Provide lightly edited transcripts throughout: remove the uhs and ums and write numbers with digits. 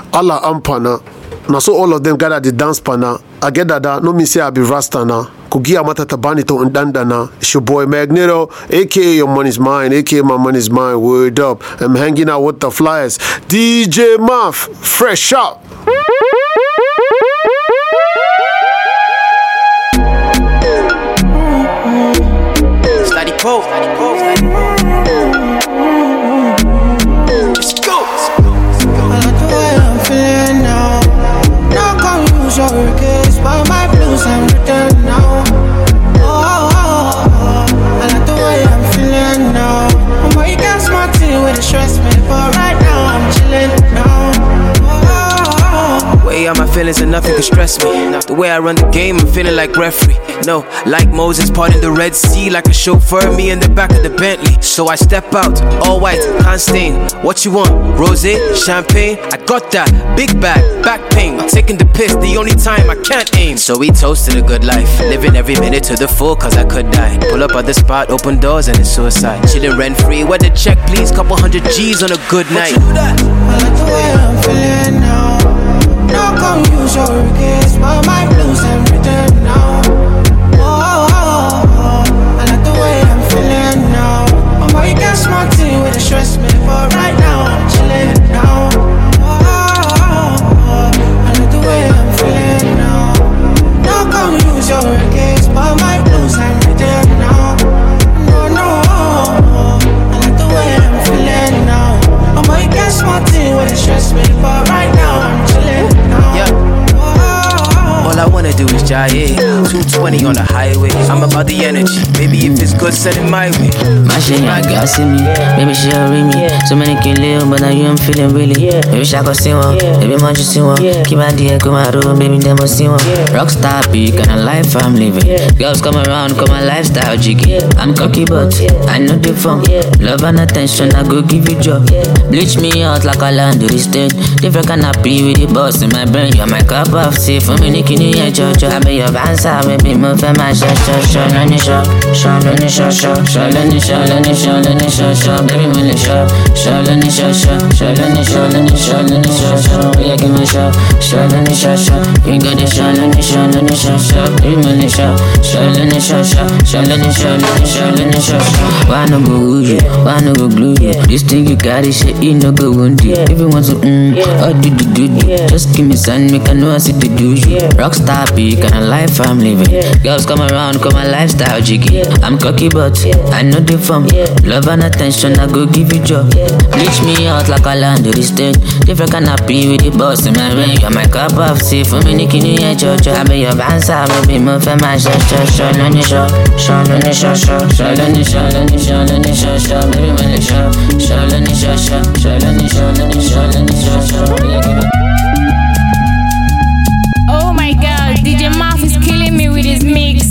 Allah ampana. Now so all of them gather the dance pana. I get that no me say I be Rasta now. Kugia mata tabani to undandana. It's your boy Magneto, aka your money's mine, aka my money's mine. Word up. I'm hanging out with the flyers. DJ Muff, fresh up. Slidey Pope. Let's go. I like the way I'm feeling now. No come use your case, but my blues I'm written now. I like the way I'm feeling now. But you can't smart thing with the stress me, but right now I'm chilling now. Way out my feelings and nothing can stress me. The way I run the game, I'm feeling like referee. No, like Moses parting the Red Sea, like a chauffeur, me in the back of the Bentley. So I step out, all white, can't stain. What you want? Rosé, champagne? I got that. Big bag, back pain. Taking the piss, the only time I can't aim. So we toasted a good life, living every minute to the full, cause I could die. Pull up at the spot, open doors, and it's suicide. Chilling rent free, where the check, please? Couple hundred G's on a good night. I like the way I'm feeling now. No come use your case, but my blues I'm written now. I like the way I'm feeling now. But you can't smart thing with the stress me, but right now I'm chilling now. I like the way I'm feeling now. No come use your case, but my blues I'm written now. No, I like the way I'm feeling now. But you can't smart thing with the stress me, but right now I'm chilling now. Yeah. All I wanna do is jive, 220 on the highway. I'm about the energy, baby if it's good, send it my way. My shit, my girl see me, baby she'll read me. So many can live, but now you I'm feeling really. Maybe I go see one, maybe man just see one. Keep my dear, come my room, baby them must see one. Rockstar peak and a life I'm living. Girls come around, come my lifestyle jiggy. I'm cocky but I know the fun. Love and attention, I go give you job. Bleach me out like a laundry stain. Different kind of pee with the boss in my brain. You're my cup of tea for me, Nikki. I be your dancer, baby, move for my shot. Let me show, let me show. Let me show, baby, when you show. Let me show. Yeah, give me show. Let me show. You got the show, let me show. Baby, when you show. Let me show. Why no go you? Why no go glue you? This thing you got is shit, you no go wound you. If you want to, or do. Just give me sign, make I know I see the do you. Rockstar peak and a life I'm living. Girls come around, come my lifestyle jiggy. I'm cocky but I know the form. Love and attention, I go give you job. Bleach me out like a laundry stain. Different kind of pee with the boss in my ring. You're my cup of tea for me, Nikki, I be your dancer, baby, move for my shot. Let me show. Let me show. Baby, when you show. Let me show. Oh my god, DJ Muff is killing me with his mix.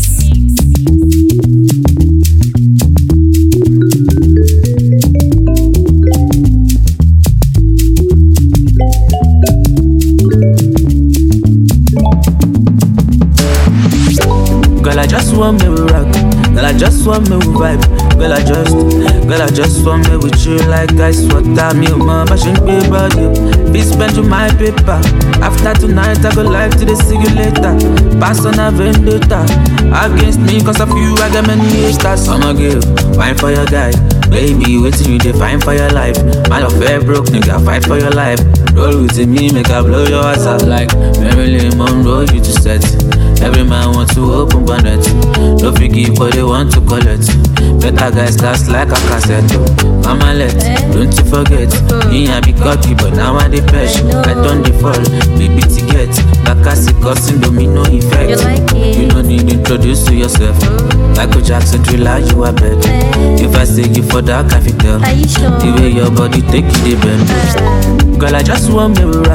Girl, I just want me to rock. Girl, I just want me to vibe. Girl, I just want me with you like ice water. Me, mama, shouldn't be about you. Be spent to my paper. After tonight, I go live to the see you later. Pass on a vendetta against me, cause of you, I got many haters. I'ma give wine for your guy. Baby, wait till you define for your life. Man of fair broke, nigga, fight for your life. Roll with me, make I blow your ass out like Marilyn Monroe, you to set. Every man wants to open bonnet. Don't forgive, but they want to collect. Better guys last like a cassette. Mama let, don't you forget. Me I be cocky, but now I depeche. I don't default, baby ticket. Bakasi causing domino effect. You don't need to introduce to yourself. Michael Jackson thriller, you are better. If I say you for that, I feel tell. The way your body take it, they bend. Girl, I just want me to rock.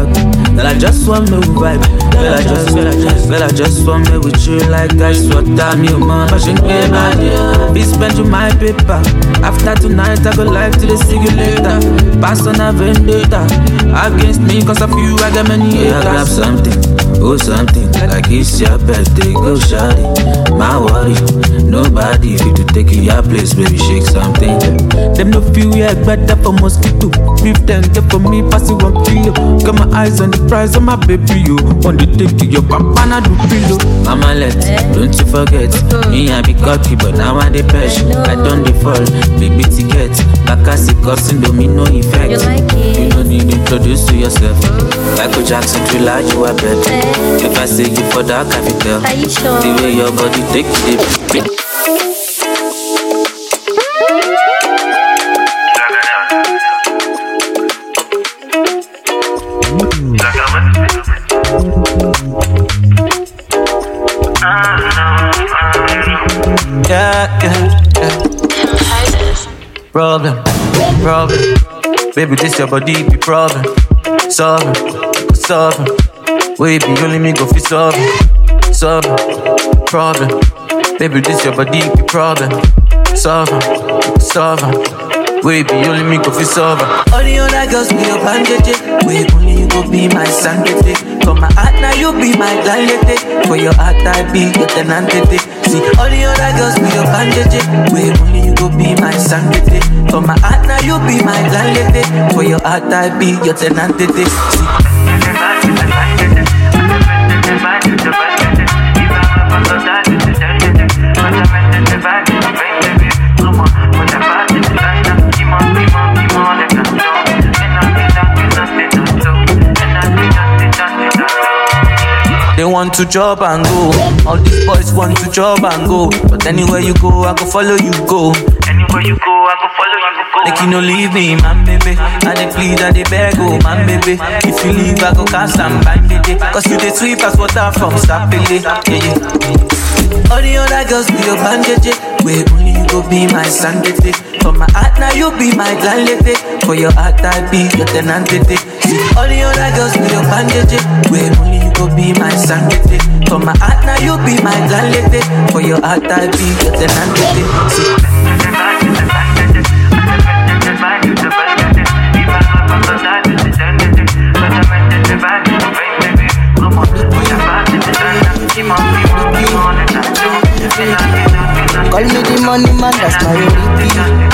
Girl, I just want me with vibe. Girl, I just want me with you like ice water. Me, man, passion play bad, yeah. Be spend you my paper. After tonight, I go live till they see you later. Pass on a vendetta against me, cause of you, I got many haters. Yeah, grab something, oh something, like it's your birthday, go shawty. My worry, nobody fit to take you your place, baby, shake something. Them no feel yeah, better for mosquito. Beef them, get for me, pass it 1 kilo. Got my eyes on the price of my baby, you. On the take to your papa, na do pillow. Mama let, don't you forget. Me, I be cocky, but now I dey pesh. I don't default, baby ticket. Back as it costing, don't mean no effect. You don't need to introduce to yourself. Michael Jackson, Thriller, you are better. If I say you for that, I can tell. The way your body take it. Yeah. Problem. Baby, this your body be problem. Solving. Wait, be only me go fi solving. Problem. Baby, this your body be problem. Solving. Wait, be only me go fi solving. All the other girls be your bandage. Wait, only you go be my sanctity. For my heart now you be my glalete. For your heart I be your tenantity. See, all the other girls be your bandage. Wait, only you go be my sanctity. For my heart now you be my glalete. For your heart I be your tenantity. See. They want to job and go. All these boys want to job and go. But anywhere you go, I go follow you go. Anywhere you go, I go follow you go. Like you no leave me, man, baby. And they plead and they beg, oh, man, baby. If you leave, I go cast and bind, baby. Cause you they sweep as water from Sapele. Yeah. All the other girls be your bandage. Where only you go be my sanctity. For my heart now you be my glalete. For your heart I be your tenantity. See, all the other girls be your bandage. Where only you go be my sanctity. For my heart now you be my glalete. For your heart I be your tenantity. See. Call me the money man, that's my ODP.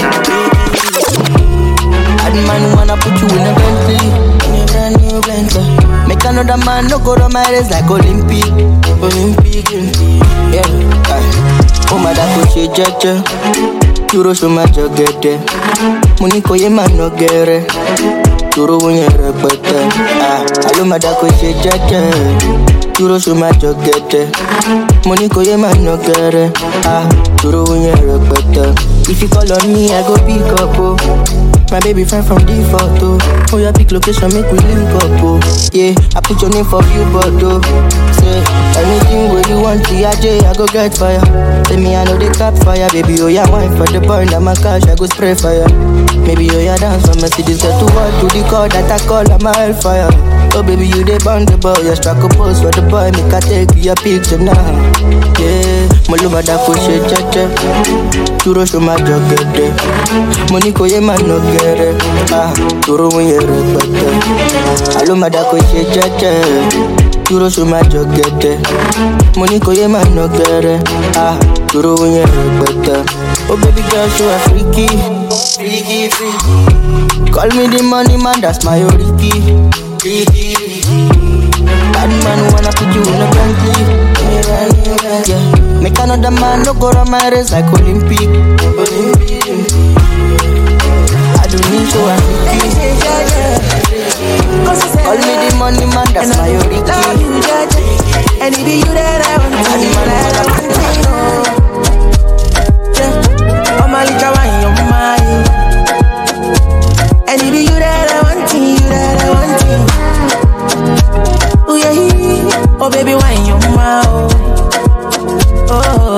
Bad man wanna put you in a Bentley, in a brand new Bentley. Make another man no go to my race like Olympic. Yeah. Oh my God, put you judge. Turo show my jogete. Money ko ye man no gere. Turo unye repete. Alo my God, put you judge. Turo show my jogete. Money ko ye man no gere. Turo unye repete. If you call on me, I go pick up, oh. My baby friend from the photo. Oh, your pick location, make we link up, oh. Yeah, I put your name for you, but oh. Say, anything where you want, TIJ, I go get fire. Tell me I know they cap fire, baby, oh yeah, wine for the burn, that my cash, I go spray fire. Maybe oh yeah, dance for Mercedes, get to work, to the call that I call, I'm a hellfire. Oh baby, you they bound the boy, you struck a pose for the boy, make I take you a picture now. Yeah, Maluma da push it, cha-cha. Turo show my jogete. Money ko ye man no gere. Turo unye repete. Alo madako she cha-cha. Turo show my jogete. Money ko ye man no gere. Turo unye repete. Oh baby girl, you a freaky. Call me the money man, that's my Oriki. Bad man wanna put you in a Bentley. Yeah. Make another man no go to my race like Olympic. I don't need to ask. Call me the money man, that's my Oriki. And it be you that I want to. Oh my little wine, you're mine. And it be you that I want to, you that I want to. Oh yeah, oh baby, wine, you're mine. Oh,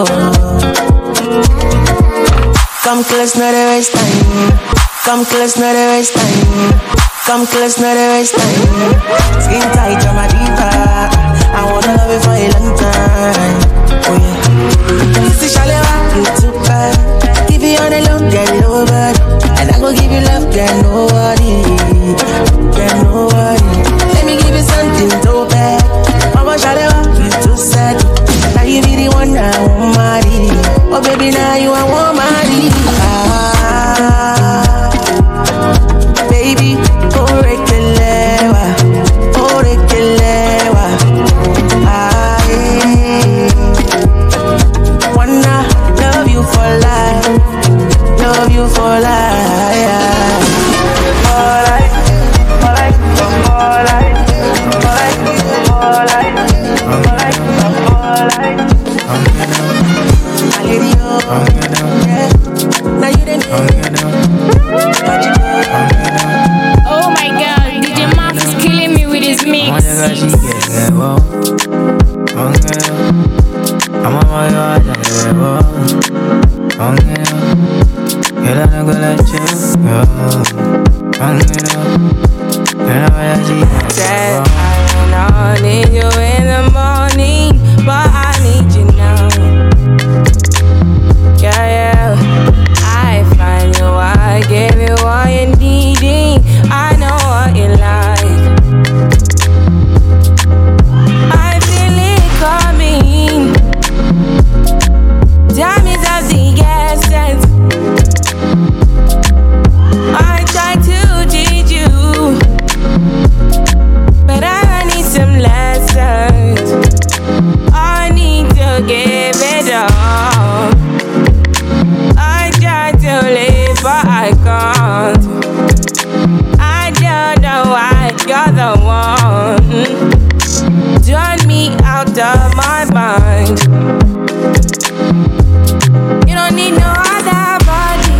come close, not a waste time. Come close, not a waste time. Come close, not a waste time. Skin tight, you're my diva. I wanna love you for a long time. Oh yeah. You see, Shalewa, you too bad. Give you all the love, get nobody. And I go give you love, get nobody. Get nobody. Let me give you something so bad. Mama Shalewa, you too sad. Now you be the one I want marry. Oh baby, now you I want marry. Baby, orekelewa, orekelewa. Wanna love you for life, love you for life. For life, for life, for life, for life, for life, for life, for life. Yeah. Now you didn't Oh my god, DJ Maf is killing me with his mix. Said I don't need you in the morning, but I need you now. Yeah, I find you, I gave you all you needing. I know what you like. I feel it coming. Time is of the essence. I try to teach you, but I need some lessons. I need to give it up. I try to live, but I can't. I don't know why you're the one. Turn me out of my mind. You don't need no other body.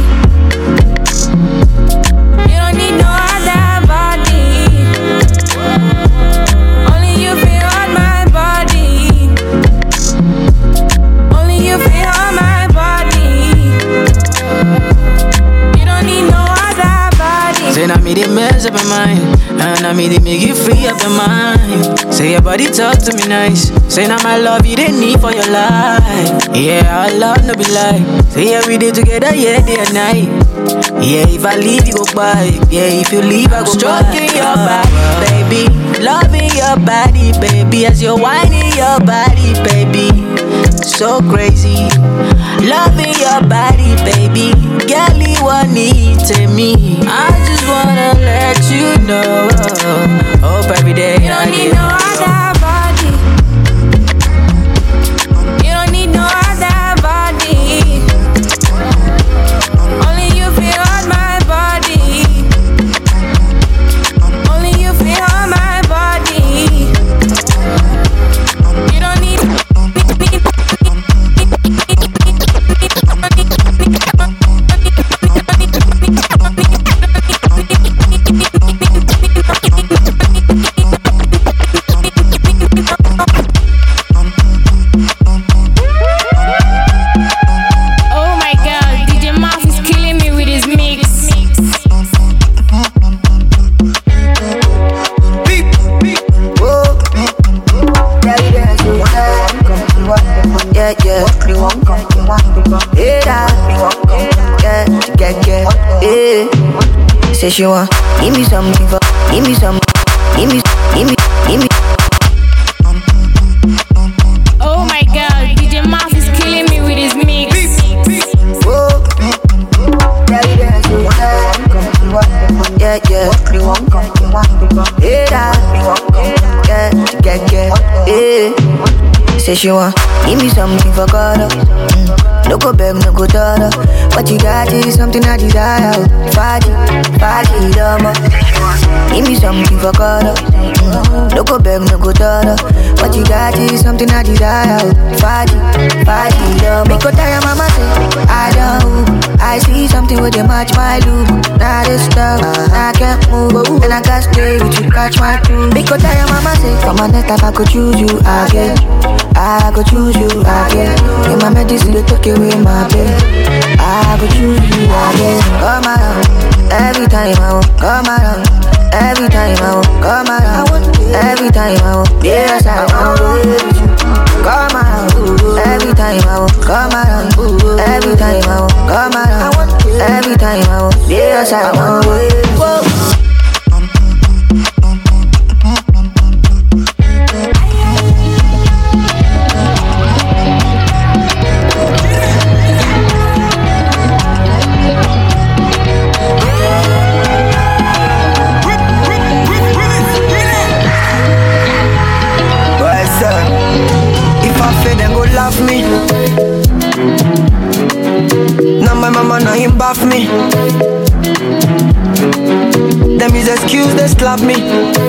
You don't need no other body. Only you feel on my body. Only you feel on my body. You don't need no other body. Say now me they mess up your mind, and now me they make you free up your mind. Say your body talk to me nice. Say now my love you didn't need for your life. Yeah, our love no be lie. Say every day together, yeah, day and night. Yeah, if I leave you go by. Yeah, if you leave I go stroking your body, baby. Loving your body, baby. As you're whining your body, baby. So crazy. Loving your body, baby. Girl, you want need to me. I just wanna let you know. Hope every day You don't need no other body. You don't need no other body. Only you feel on my body. Only you feel on my body. You don't need. Oh my god, DJ Maf is killing me with his mix. Yeah, yeah. Say she want, give me something for, give me some, give me. Oh my god, DJ Maf is killing me with his mix. Yeah, yeah. Say she want, give me something for God. No go beg, no go daughter. What you got is something I desire. Fadi, dama. Give me something for God. No go beg, no go daughter. What you got is something I desire. Fadi, dama. Make go tell mama say, I don't. I see something with the match my look. Now this stuff, I can't move. And I can't stay with you, catch my crew. Make go tell mama say, from my next life I could choose you again. I could choose you again. In my medicine they take away my pain. I could choose you again. Come around, every time I won't come around. Every time I won't come around. Every time I won't, yes, I want to with you. Come around. Every time I won't come around. Every time I won't come around. Every time I won't, yes, I want to with you. Laugh me. Now my mama now him bath me. Them is excuse they slap me.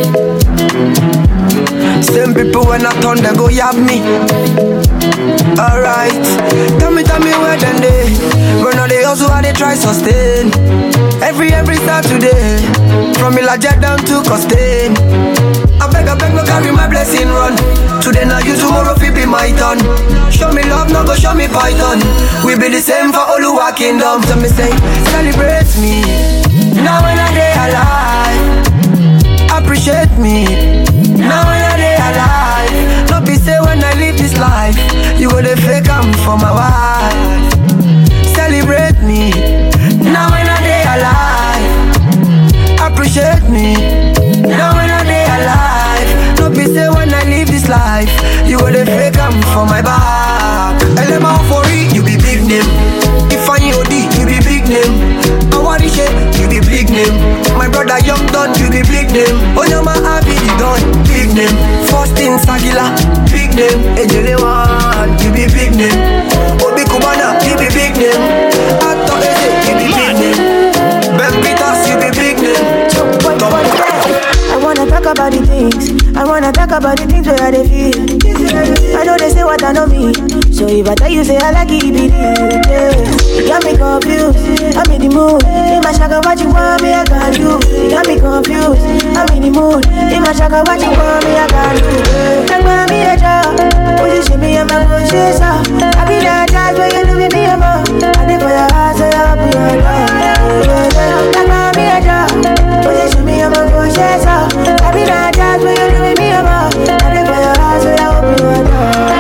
Same people when I turn they go yab me. Alright, tell me where then they run all they also how they try sustain. Every Saturday from Ilaja down to Costain. I beg, no carry my blessing run. Today now you, tomorrow fi be my turn. Show me love, no go show me python. We be the same for Oluwa Kingdom. So me say, celebrate me. Now when I day alive, appreciate me. Now when I day alive, no be say when I live this life, you go the fake I'm for my wife. Celebrate me. Now when I day alive, appreciate me. Now when I day alive, no be say when I live this life, you go the fake I'm for my back. Elema for it, you be big name. If I OD, you be big name. Awarishe, you be big name. My brother Young Don, you be big name. Onyama Abidi Don, big name. Faustin Sagila, big name. Ejele One, you be big name. Obi Kubana, you be big name. Ato Eze, you be big name. Ben Peters, you be big name. I wanna talk about the things. I wanna talk about the things where they feel. I know they say what I know me. So if I tell you say I like it, be you got me confused. I'm in the mood. In my shaka, what you want me, I can do. You got me confused. I'm in the mood. In my shaka, what you want me, I can do. Like when me a job, position me and my conscience. I be that child where you look at me about. I did for your heart, so I'll be your love. Like when me a job, position me and my conscience. I be that child where you look at me about. I did for your heart, so I'll be your love.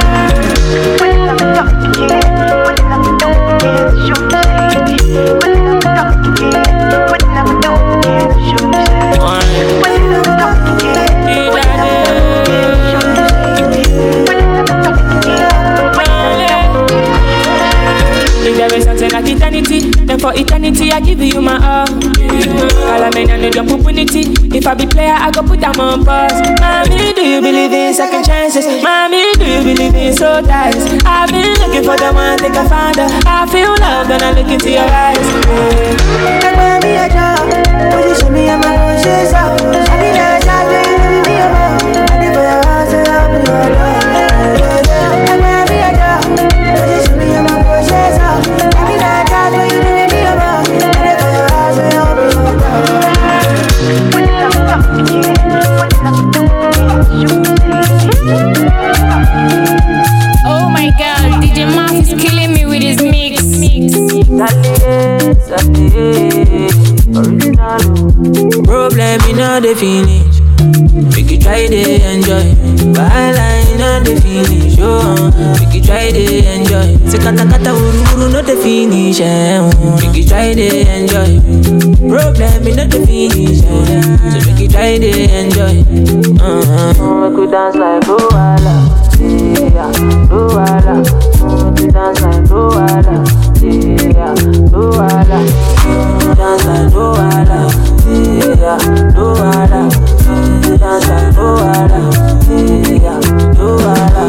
Like eternity, then for eternity I give you my all. All I mean I need your opportunity. If I be player, I go put them on pause. Mommy, do you believe in second chances? Mommy, do you believe in soul ties? I've been looking for the one, think I found her. I feel love when I look into your eyes. Like when me a job, position me and my conscience out. I be that child where you live me about. I did for your house and I'll be your love. Like when me a job, position me and my conscience out. Oh my god, DJ Mark is killing me with his mix. Problem in all the finish. Make you try to enjoy. Byline on the finish. Oh, make you try to enjoy. Say kata kata uru uru no the finish. Make you try to enjoy. Problem in all the finish. So make you try to enjoy. Make you dance like Luala. Yeah, Luala. Make you dance like Luala. Yeah, Luala. Dance like Luala. Yeah, Luala. Dance like Luala. Yeah, Luala.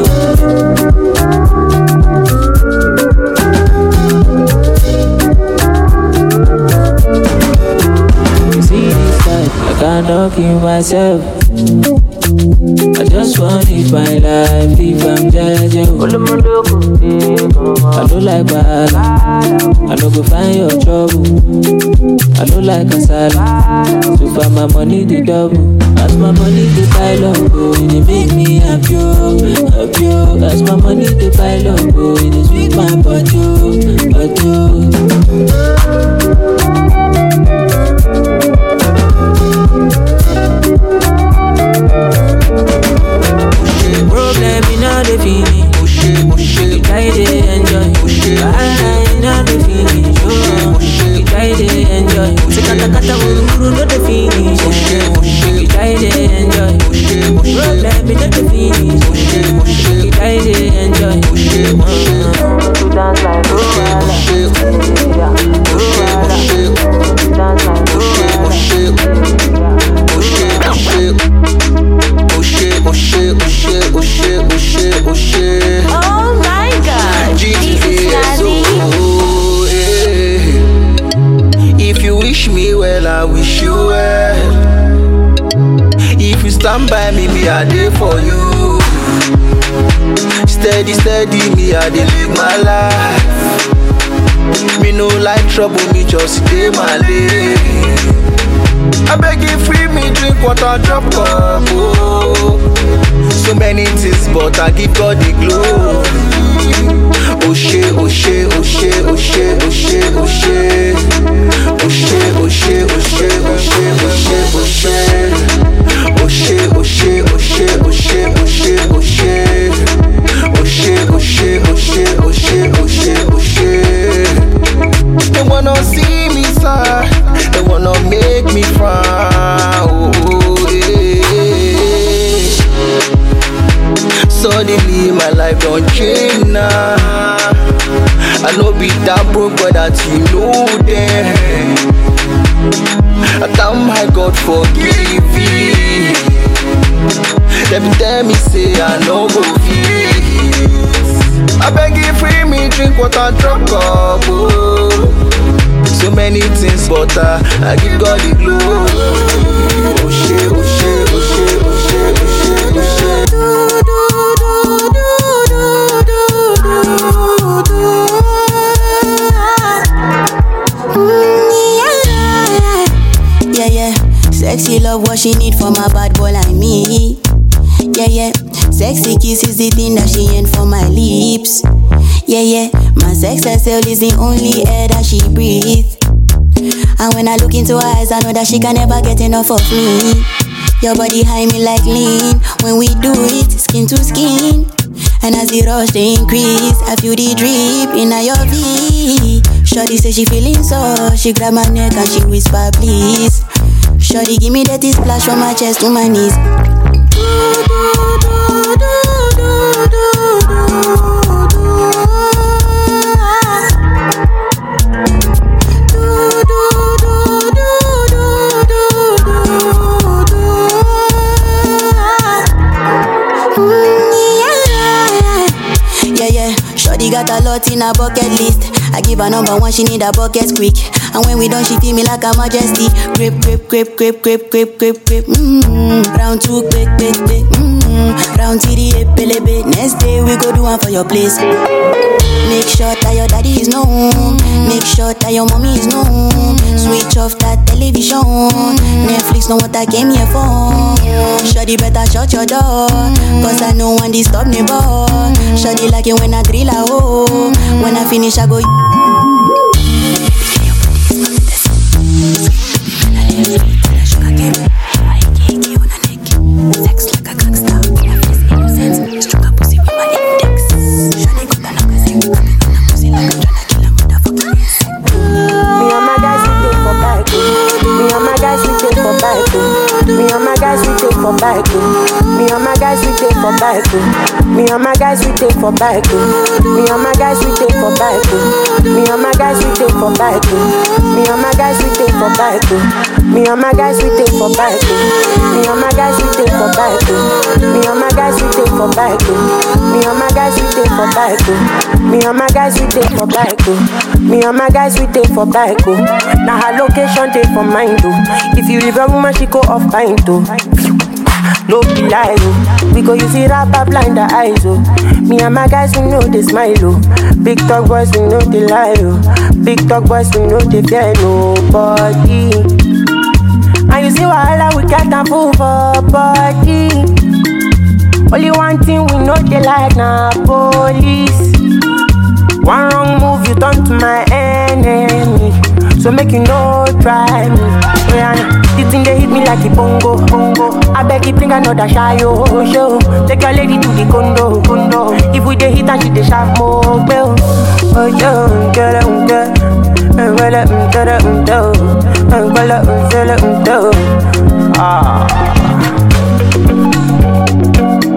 You see this life, I cannot kill myself. I just want to live my life if I'm judging. I don't like bad. I don't go find your trouble. I don't like a salad. So far my money the double. As my money the pile up, oh, it make me happy, happy. As my money the pile up, oh, it sweet my body. baby, take the finish. You try to enjoy. You dance like Oh my God, if you wish me well, I wish you well. If you stand by me, I dey for you. Steady, steady, me I dey live my life. Me no like trouble, me just stay my lane. I beg you, free me, drink water, drop cup. Oh. So many things, but I give God the glory. Oh shit, oh shit, oh shit, oh shit, oh shit, oh shit. Oh shit, oh shit, oh shit, oh shit, oh shit, oh shit. Oh shit, oh shit, oh shit, oh shit, oh shit, oh shit. Oh shit, oh shit, oh shit, oh shit, oh shit, oh shit. They wanna see me sad, they wanna make me frown. Oh, yeah. Suddenly my life don't change now. I know be that broke, but that you know that. I thank my God for giving. Let me tell me say I know go feel. I beg you, free me, drink water, drop cup. Oh. So many things, but I give God the glory. Oh shit, oh shit, oh shit, oh shit, oh shit, oh shit. Yeah, yeah. Sexy love, what she need from a bad boy like me. Yeah, yeah. Sexy kiss is the thing that she ain't for my lips. Yeah, yeah. My sex herself is the only air that she breathes. And when I look into her eyes, I know that she can never get enough of me. Your body high me like lean. When we do it, skin to skin. And as the rush they increase, I feel the drip in your V. Shorty say she feeling so, she grab my neck and she whisper please. Shorty give me that splash from my chest to my knees. Shorty got a lot in her bucket list. I give her number one, she need a bucket quick. And when we done, she feel me like a majesty. Grip, grip, grip, grip, grip, grip, grip, grip. Round two, quick, quick, quick. Round three, pelebe. Next day we go do one for your place. Make sure that your daddy is known. Make sure that your mommy is known. Switch off that television. Netflix know what I came here for. Shorty better shut your door, cause I know one disturb me boy. Shorty like it when I drill a hole. When I finish I go. Sex like a gangster. Struck a pussy with my index. Shorty got the magazine. Coming on a pussy like I'm tryna kill a motherfucking insect. Me and my guys we take for bike. Me and my guys we take for bike. Me and my guys we take for bike. Me and my guys we take for bike. Me and my guys we take for bike. Me and my guys we take for bike. Me and my guys we take for bike. Me and my guys we take for bike. Me and my guys we take for bike. Me and my guys we take for bike. Me and my guys we take for bike. Me and my guys we take for bike. Me and my guys we take for bike. Me and my guys we take for bike. Now her location take for mine too. If you leave a woman, she go off pint too. No be lie, oh. We go use it rapper blind the eyes, oh. Me and my guys, we know they smile, oh. Big talk boys, we know they lie, oh. Big talk boys, we know they fear nobody. And you see wahala, we can't fool for body. Only one thing we know they like, nah, police. One wrong move, you turn to my enemy. So make you no try me. Yeah, the thing they hit me like a bongo. I beg you bring another shy show. Take your lady to the condo. If we dey hit and she dey sharp more bell. Oh yo, get it,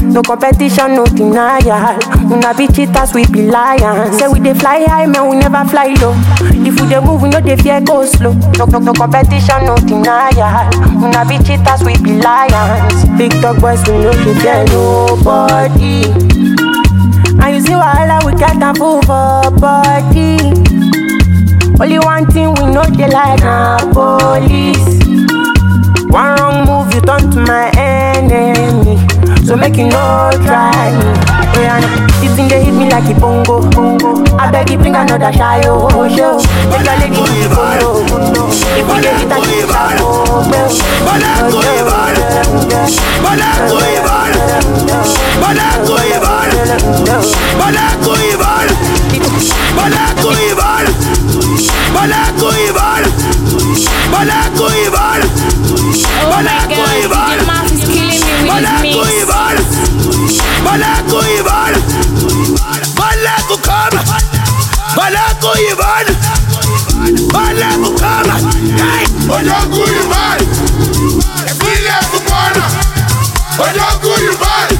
No competition, no denial. Una be cheaters, we be lions. Say we dey fly high, man, we never fly low. If we dey move, we no dey fear go slow. No competition, no denial. Una be cheaters, we be lions. Big dog boys, we no dey fear nobody. And you see wahala, we get a full for body. Only one thing we know they like na police. One wrong move, you turn to my enemy. So make you no try me. Oh yeah, this thing they hit me like a bongo. I beg you bring another shy show. Make a lady hit the bongo. If we get it, I keep it up. Balako Ivan. Balako Ivan. Balako Ivan. Balako Ivan. Balako Ivan. Balako Ivan. Balako Ivan. Oh my God, DJ Maf is killing me with his mix. Balako Ivan. Balako come. Balako Ivan. Balako come. Balako Ivan. Balako come. Balako Ivan.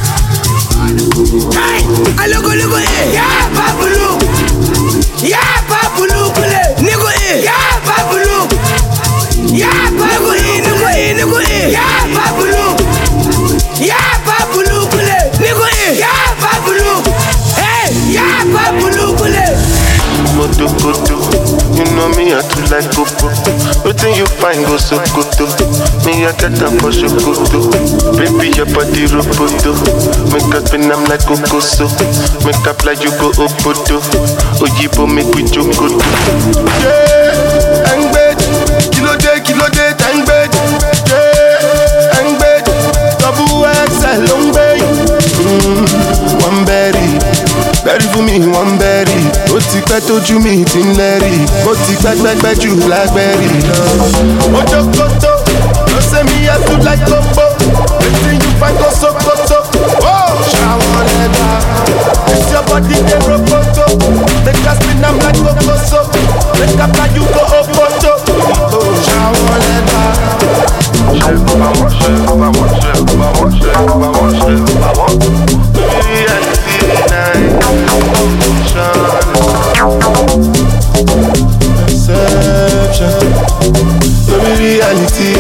Aloko eh. Ya babulu. Ya babulu kule. Nigo eh. Ya babulu. Ya babulu. Nigo eh. Ya babulu. Ya babulu kule. Nigo eh. Ya babulu. Hey, ya babulu kule. Moto koto, you know me I too like popo. Wetin you find go so koto, me I get am for shokoto. Baby your body roboto, make us spin am like kokoso. Make up like you go opoto, oyibo make we jokoto. Yeah, angbed, kilo day, tangbed. Yeah, angbed, double XL long bay. One berry. Berry for me, one berry. Ó ti pẹ́ tójú mi ti ń lẹ́rì. Ó ti pẹ́ jù blackberry. Ojo koto, no say me I too like popo. Wetin you find go so koto? Oh, ṣàwọn ẹ̀dá. It's your body dey roboto. Make us spin am like kokoso. Make up like you go opoto. Oh, ṣàwọn ẹ̀dá. Reality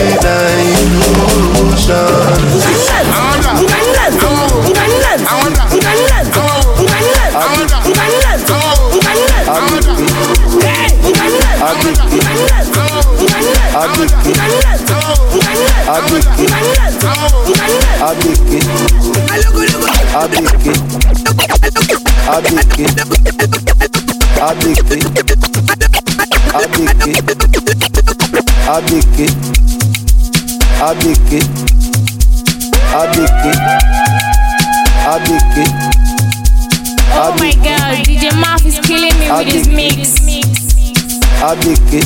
Oh my God, DJ Maf is killing me with his mix. Abike.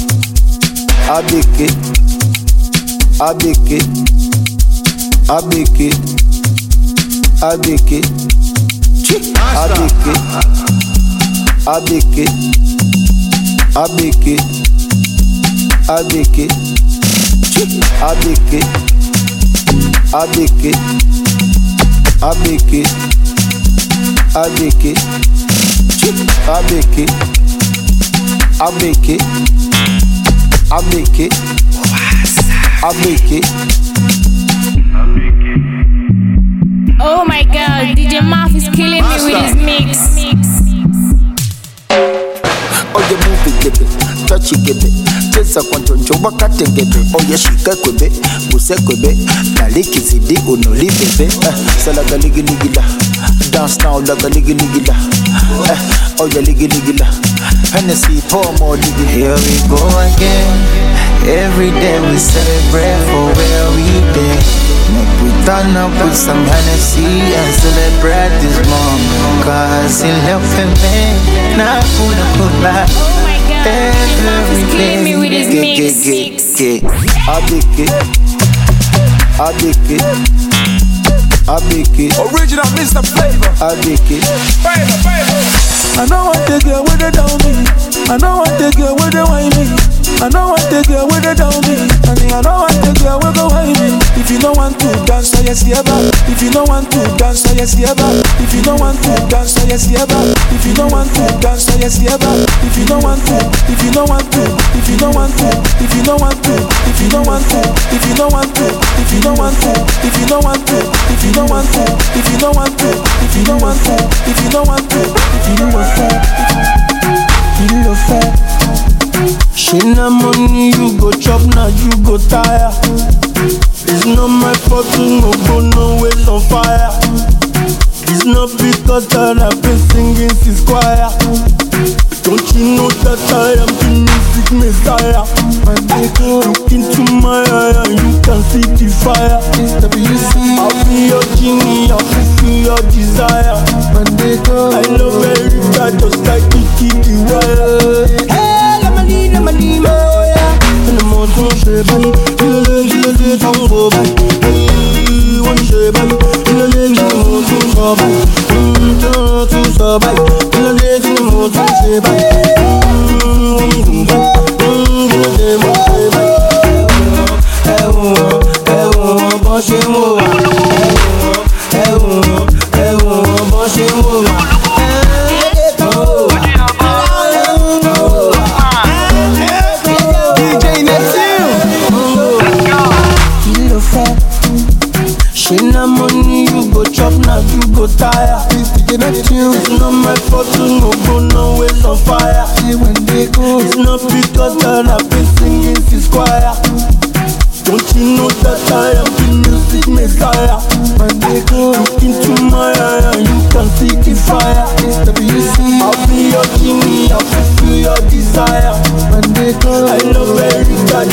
Oh my God, DJ Maf is killing me with his mix. Oh, you move it, give it, touch it, give it. Cheza kontonjo wakate ngebe. Oh, yeah, shika kwebe, buse kwebe. Naliki zidi unoli bebe. Salaga ligi ligi la. Dance now laga ligi ligi la. Oh, yeah, ligi ligi la. Hennessy, pour more ligi. Here we go again. Every day we celebrate for where we been. Make we turn up with some Hennessy and celebrate this moment. Cause in love and me, now put back. Oh my God, DJ Maf is killing me with his mix. Original Mr. Flavor. I know what they get with the down me. I know what they get with the wine me. I don't want to girl with it down me. Honey, I don't want to girl with go high me. If you don't want to dance, so yes, yeah, back. If you don't want to dance, so yes, yeah, back. If you don't want to dance, so yes, yeah, back. If you don't want to dance, so yes, yeah, back. If you don't want to, if you don't want to, if you don't want to, if you don't want to, if you don't want to, if you don't want to, if you don't want to, if you don't want to, if you don't want to, if you don't want to, if you don't want to, if you don't want to, if you don't want to, you love fair. She na money you go chop, now you go tire. It's not my fault to no go nowhere on fire. It's not because that I've been singing since choir. Don't you know that I am the music messiah? When they go look into my eye and you can see the fire. I'll be your genie, I'll fulfill your desire. When they go, I love every guy just like Kiki the wire. Hey, I'm a Nima, yeah. And the more don't say bye, you don't go back. Hey, one say bye, you don't go back. Don't so bye, you don't say bye. It's not my fault to no go nowhere on fire. When they go, it's not because that I've been singing since choir. Don't you know that I am the music messiah? When they go, look into my eye and you can see the fire. I'll be your genie, I'll fulfill your desire. When they go, I love every guy.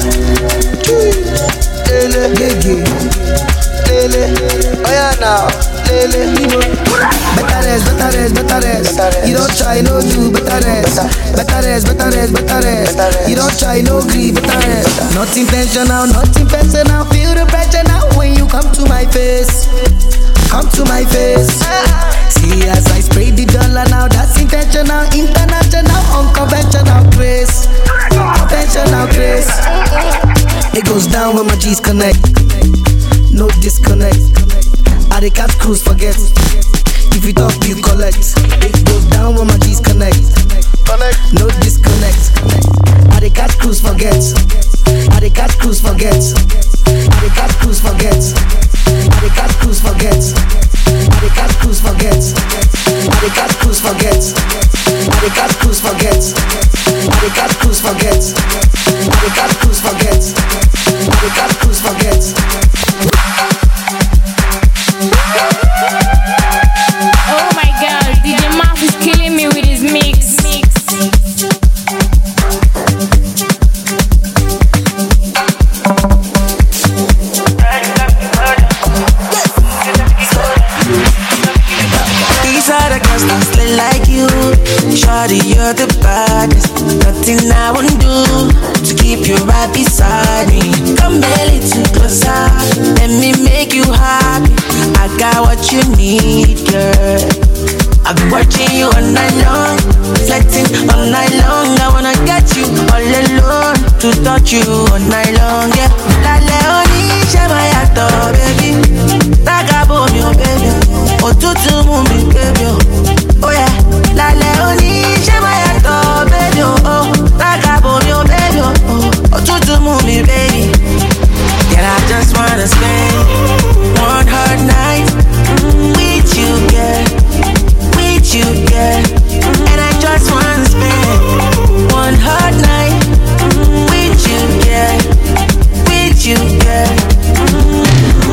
Gege. Oh yeah now. Better rest. You don't try, no do better rest. Better rest. You don't try, no grieve, better rest. Not intentional. Feel the pressure now when you come to my face. See as I spray the dollar now, that's intentional, international, unconventional grace. Conventional grace. It goes down when my G's connect. No disconnect. I the cat cruise forget. If you talk, you collect. It goes down when my G's connect. No disconnect. I the cat cruise forget. I the cat cruise forget. I the cat cruise forget. I the cat cruise forget. I the cat cruise forget. I the cat cruise forget. I the cat cruise forget. I the cat cruise forget. I the cat cruise forget. I the cat cruise forget. Oh my god, DJ Mark is killing me with his mix. These are the girls that slay like you. Shawty, you're the baddest. Nothing I won't do to keep you right beside me. Come a little closer, let me make you happy. I got what you need, girl. I've been watching you all night long, flexing all night long. I wanna get you all alone, to touch you all night long, yeah. La Leonie, Shemayato, baby. Tagabo, meu baby. Otutu, mumi, baby. Oh yeah. La Leonie, Shemayato, baby. Oh, Tagabo, meu baby. Otutu, mumi, baby. Girl, I just wanna spend one hard night with you, girl. With you, girl. And I just wanna spend one hard night with you, girl. With you, girl.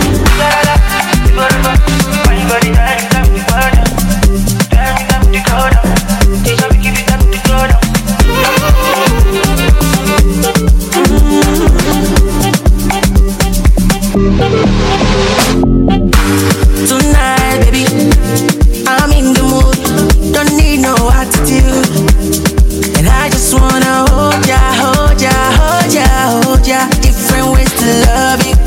Tonight, baby, I'm in the mood. Don't need no attitude. And I just wanna hold ya, hold ya, hold ya, hold ya. Different ways to love you.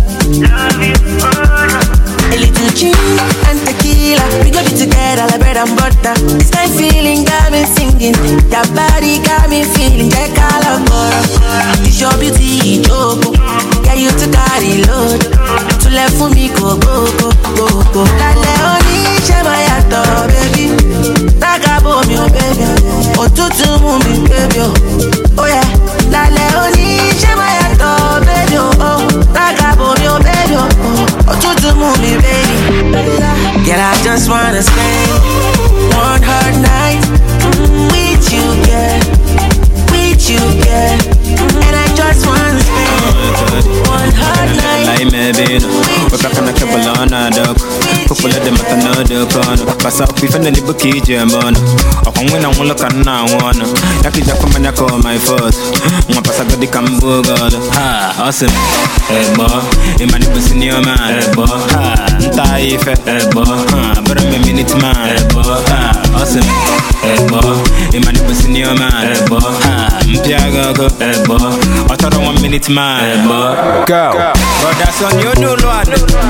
A little gin and tequila, we go be together like bread and butter. This kind of feeling got me singing. That body got me feeling that color. It's your beauty, Joko. Yeah, you to carry load. To left for me, go. La Leonie, Shemayato, baby. Tagabo, meu baby. Otutu, mumi, baby. Oh yeah. La Leonie, Shemayato, baby. Oh, Tagabo, meu baby. Otutu, mumi, baby. Girl, I just wanna spend one hard night with you, girl. With you, girl. And I just wanna spend one hard night. Like me, baby. Waka kana kebalana dok. Popula de matana de kono. Pasa upi fende ni buki jembono. Okongwe na mwolo kana wana. Yaki jako manyako my foot. Mwa pasa gadi kambugo. Ha, awesome. Hey boy, imani busi ni man. Hey boy, ha, nta ife. Hey boy, ha, but I'm a minute man. Hey boy, ha, awesome. Hey boy, imani busi ni man. Hey boy, ha, mpiaga go. Hey boy, otoro 1 minute man. Hey boy, go. But that's on you no one.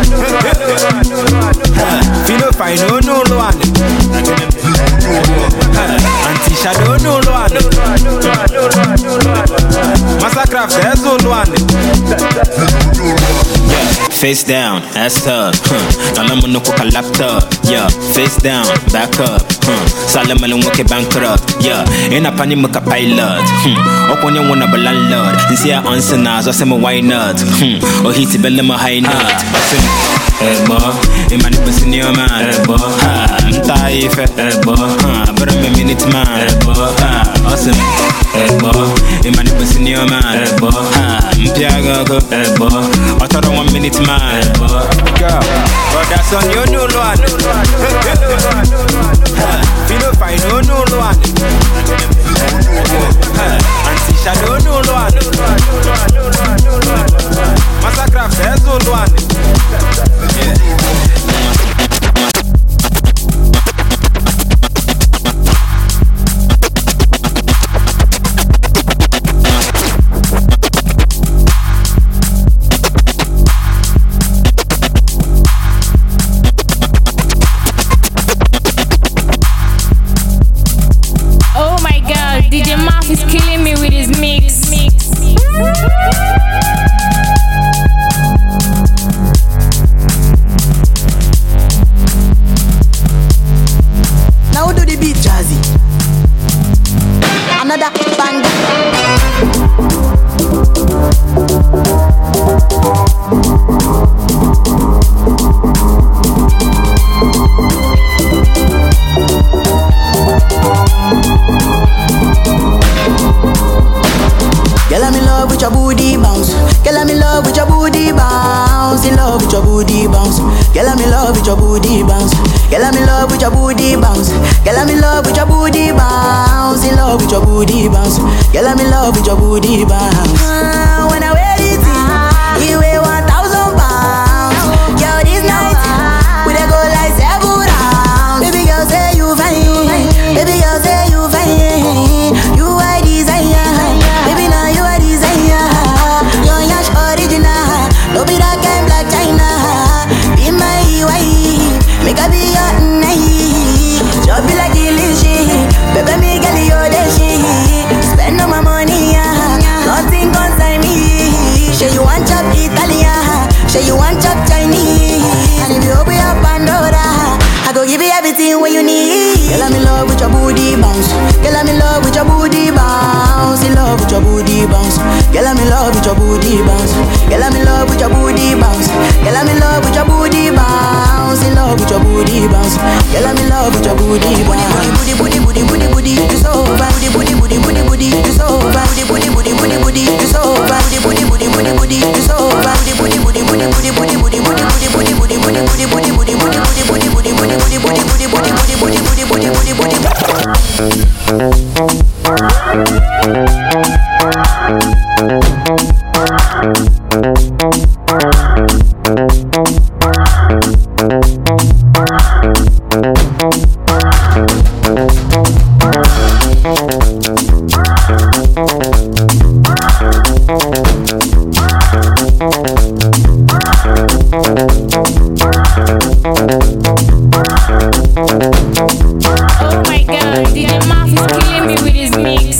Feel fine, no one. Anti-shadow, no one. Massacraft, there's no one. Yeah, face down, ass up. Nalamu no coca laptop. Yeah, face down, back up. Salamalum woke bankrupt. Yeah, in a pani muka pilot. Open your one of a landlord. And see our answer now, so say why not? Or hit belly my high note. Hey boy, imani busi ni man. Hey boy, ha, nta ife. Hey boy, ha, but I'm a minute man. Hey boy, ha, awesome. Hey boy, imani busi ni man. Hey boy, ha, mpiaga go. Hey boy, otoro 1 minute man. Hey boy, go. But that's on you no one. Feel fine, no one. Anti-shadow no one. god, DJ Marf is killing me with his mix. Now do the beat jazzy. Another banger. Girl, I'm in love with your booty bounce. Girl, I'm in love with your booty bounce. In love with your booty bounce. Girl, I'm in love with your booty bounce. Girl, I'm in love with your booty bounce. Girl, I'm in love with your booty bounce. In love with your booty bounce. Girl, I'm in love with your booty bounce. When I wear it, you weigh 1,000 pounds. Girl, this night we dey go like 7 rounds. Baby girl, say you fine. Baby girl, say you fine. You are desire. Baby, now you are desire. Your yash original. No be that kind black China. Be my wife. Make I be your night. Just be like delicious. Baby, me girl, you're the shit. Spend all my money, nothing concern me. Say you want chop Italian. Say you want chop Chinese. And if you open your Pandora, I go give you everything what you need. Girl, I'm in love with your booty bounce. Girl, I'm in love with your booty bounce. In love with your booty bounce. Girl, I'm in love with your booty bounce. Girl, I'm in love with your booty bounce. Girl, I'm in love with your booty bounce. In love with your booty bounce. Girl, I'm in love with your booty bounce. Booty, booty, booty, booty, booty, it's over. Booty, booty, booty, booty, booty, it's over. Booty, booty, booty, booty, booty, it's over. Booty, booty, booty, booty, booty, it's over. Booty, booty, booty, booty, booty, booty, booty, booty, booty, booty, booty, booty, booty, booty, booty, booty, Oh my god, DJ Marf is killing me with his mix.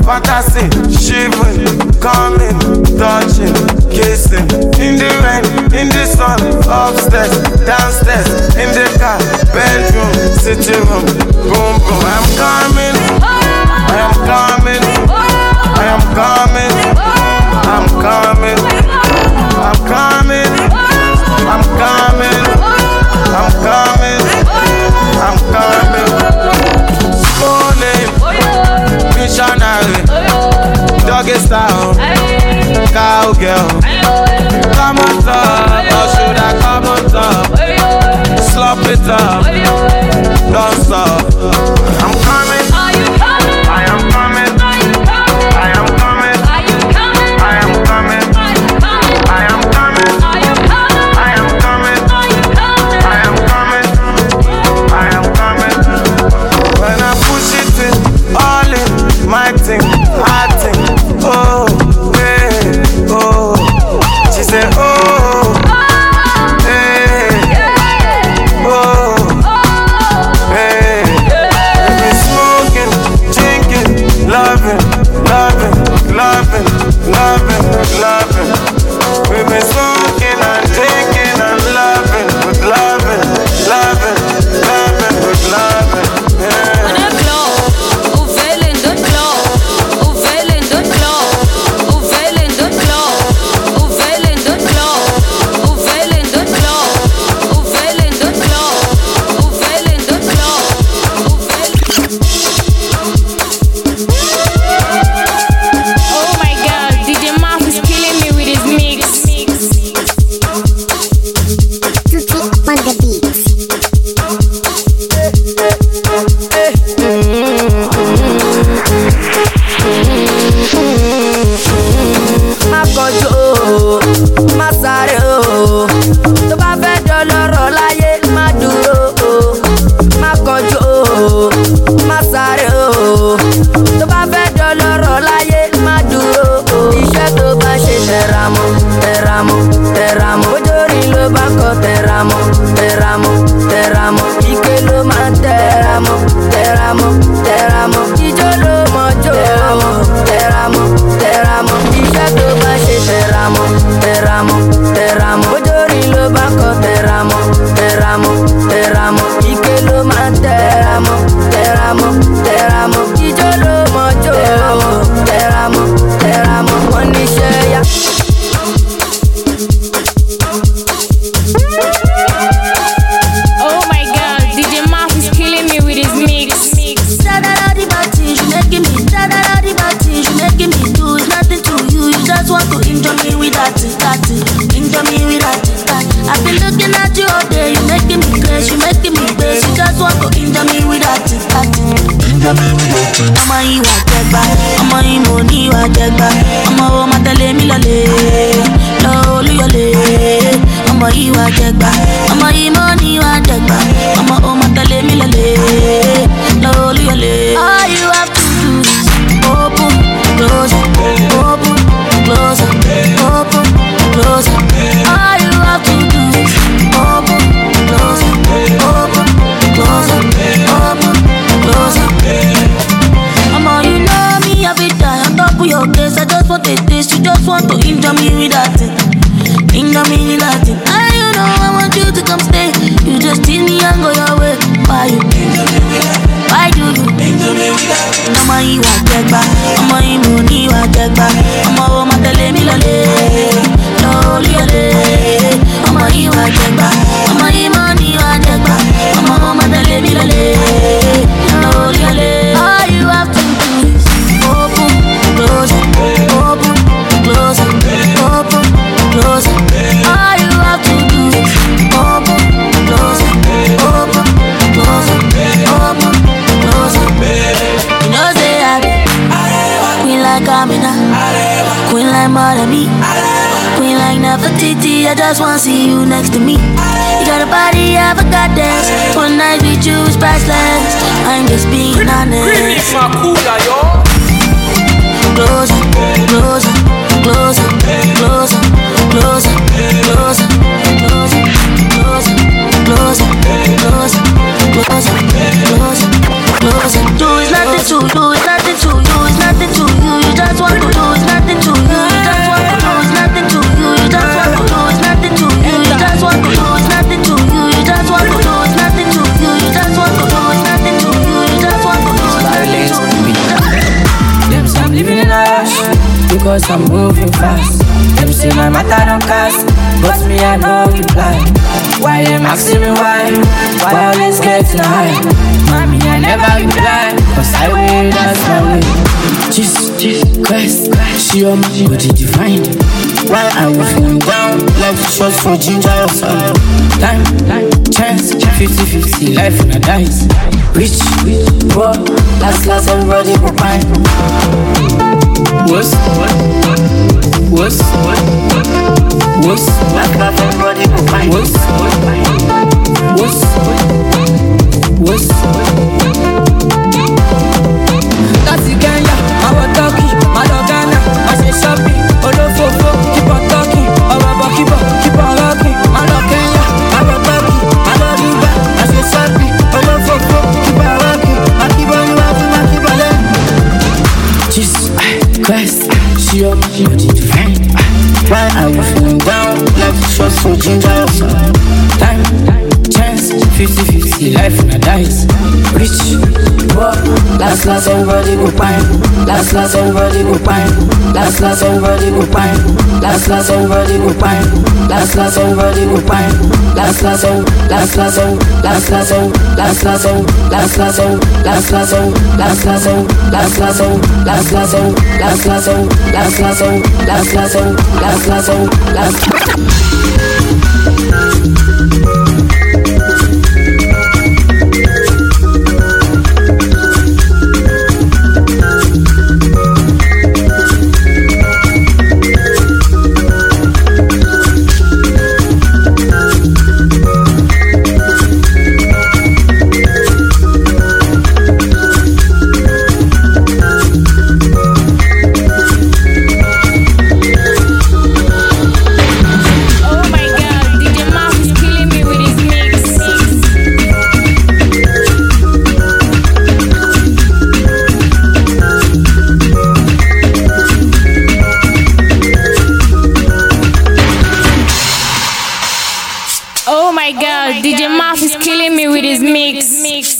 fantasy, shivering, coming, touching, kissing. In the rain, in the sun, upstairs, downstairs, in the car, bedroom, sitting room, boom boom. I'm coming, I am coming, I am coming, I'm coming, I'm coming, I'm coming, I'm coming, I'm coming. Morning, missionary, doggy style, cowgirl. Come on top, or should I come on top? Slop it up, don't stop. I'm coming, I am coming, I am coming, I am coming, I am coming, I am coming, I am coming, I am coming. When I push it in, all in, my thing, I think, oh, hey, oh. She said, oh, hey, oh, hey. We've been smoking, drinking, loving, loving, loving, loving, loving. We've been smoking and drinking and loving, with loving, loving, loving, with loving. Yeah. I just wanna see you next to me. You got a body of a goddess. One night with you is priceless. I'm just being honest. Closer, closer, closer, closer, closer, closer, closer, closer, closer, closer, closer, closer, closer. Do is nothing to you, is nothing to you, is nothing to you. cause I'm moving fast. Them say my matter don't cast, but me I no reply. Why them asking me why always getting high? Mommy I never reply, cause I will, that's my way. Jesus Christ, she on my body divine. Why I was feeling down, like shots for ginger or something. Time, chance, 50-50, life and I dies. Rich, poor, last everybody go fine. What's last everybody go fine. What's that's the Kenya, I was talking, my dog Ghana, I say shopping, Olofofo, keep on talking, keep on rocking, my dog Kenya, I was talking, my dog Riba, I say shopping, Olofofo, keep on rocking, I keep on rocking, I keep on rocking. Jesus Christ, she on my body divine. Why I was feeling down, like shots for ginger or something. Time, chance, 50-50, life and I dies. Rich, poor, last everybody go fine. Last everybody go fine. Last everybody go fine. Last everybody go fine. Last everybody go fine. Last Oh my god, DJ Maf is killing me with his mix.